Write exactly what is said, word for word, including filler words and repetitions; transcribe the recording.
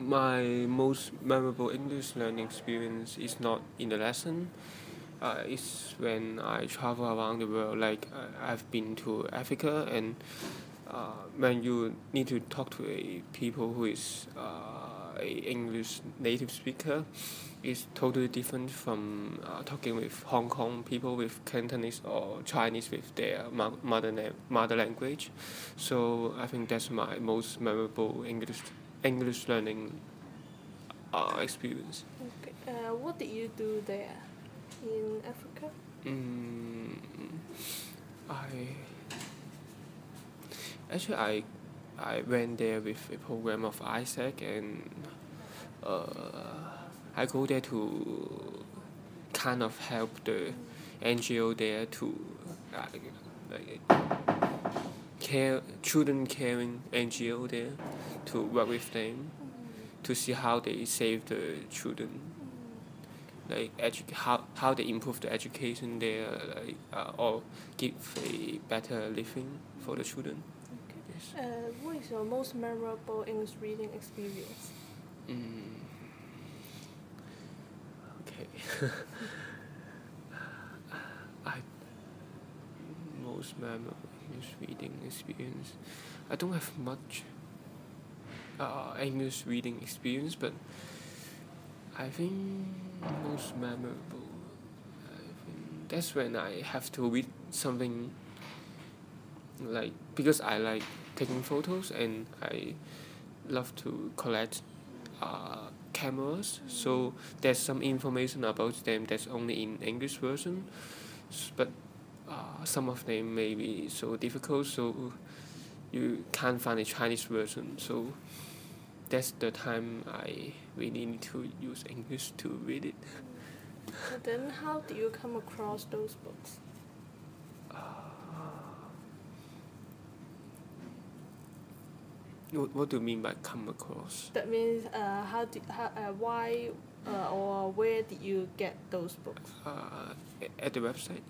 My most memorable English learning experience is not in the lesson. Uh, it's when I travel around the world. Like uh, I've been to Africa, and uh, when you need to talk to a people who is uh, a English native speaker, it's totally different from uh, talking with Hong Kong people with Cantonese or Chinese with their mo- mother na- mother language. So I think that's my most memorable English English learning uh, experience. Okay. Uh, what did you do there in Africa? Mm, I actually I I went there with a program of Isaac, and uh, I go there to kind of help the N G O there to uh, like, care children caring N G O there to work with them to see how they save the children, like edu- how how they improve the education there, like uh, or give a better living for the children. Okay. Yes. Uh, what is your most memorable English reading experience? Mm. Okay. I most memorable English reading experience. I don't have much uh, English reading experience, but I think most memorable. I think that's when I have to read something, like because I like taking photos and I love to collect uh, cameras. So there's some information about them that's only in English version, but uh, some of them may be so difficult, so you can't find a Chinese version. So that's the time I really need to use English to read it. And then how did you come across those books? What, what do you mean by come across? That means uh, how did how, uh, why uh, or where did you get those books? Uh, at the website?